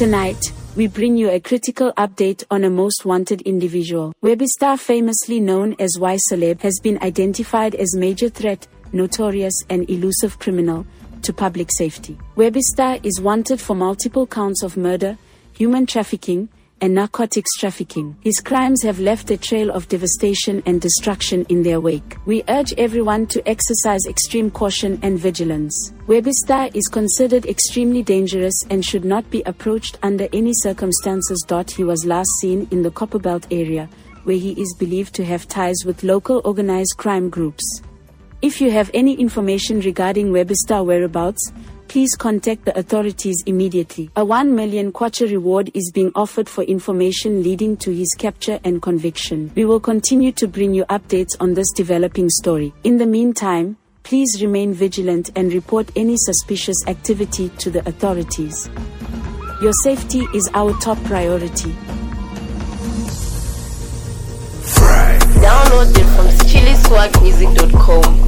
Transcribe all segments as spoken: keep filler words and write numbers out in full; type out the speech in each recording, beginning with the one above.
Tonight, we bring you a critical update on a most wanted individual. Webistar, famously known as Y Celeb, has been identified as major threat, notorious and elusive criminal to public safety. Webistar is wanted for multiple counts of murder, human trafficking, and narcotics trafficking. His crimes have left a trail of devastation and destruction in their wake. We urge everyone to exercise extreme caution and vigilance. Webistar is considered extremely dangerous and should not be approached under any circumstances. He was last seen in the Copperbelt area, where he is believed to have ties with local organized crime groups. If you have any information regarding Webistar whereabouts, please contact the authorities immediately. A one million kwacha reward is being offered for information leading to his capture and conviction. We will continue to bring you updates on this developing story. In the meantime, please remain vigilant and report any suspicious activity to the authorities. Your safety is our top priority. Download it from chili swag music dot com.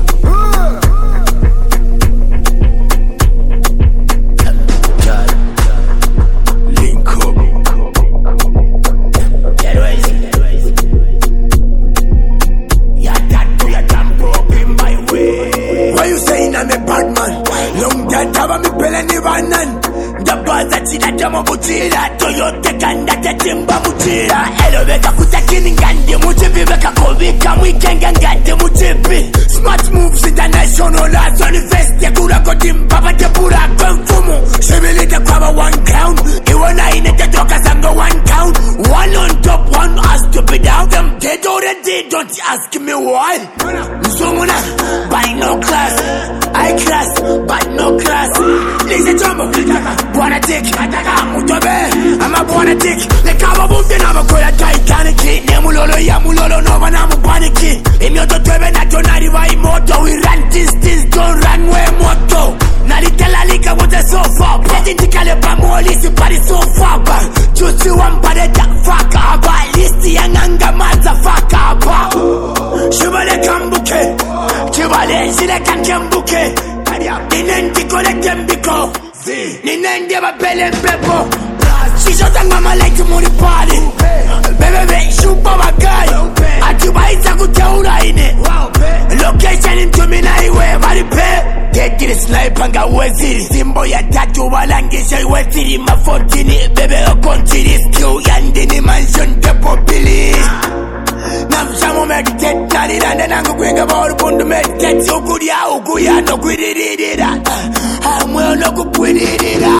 Toyota kanda tetimba mutira elobeka kutakini ngande mutibibeka kobika mwikenge ngande mutipi smart moves international as on invest ya kula kodimba batepura konfumu shebeleka kwaba one crown iwona inete toka zango one count one on top one has to be down them dead already don't ask me why nsonguna by no class high class but no class lise tombo wanna take mutobe I'm a wanna take the cover boom then I'm a koya Titanic nemulolo ya mulolo no bana mu panic imyoto twebe na tonari wa imoto we run distance don't run way moto nalitela lika what so far petty kale pa molisi party so far ba juicy one pade da fuck up list yanganga motherfucker ba shibale kambuke chibale zile kankembuke inendi kole kembiko ninendi ababele mpepo Shisha tanga malaiti muri party Baby baby shupa bagai Atibaita kuteura ine Location into mina iwe maripe Tekiri sniper nga weziri Simbo ya tatu walangisha iweziri Mafotini bebe okontiri Skill yandini mansion depo pili Namshamo meditate Narirande nangu kwinga bauru bundu meditate Ukuria ukuya no kwiririra Amwe no kupwiririra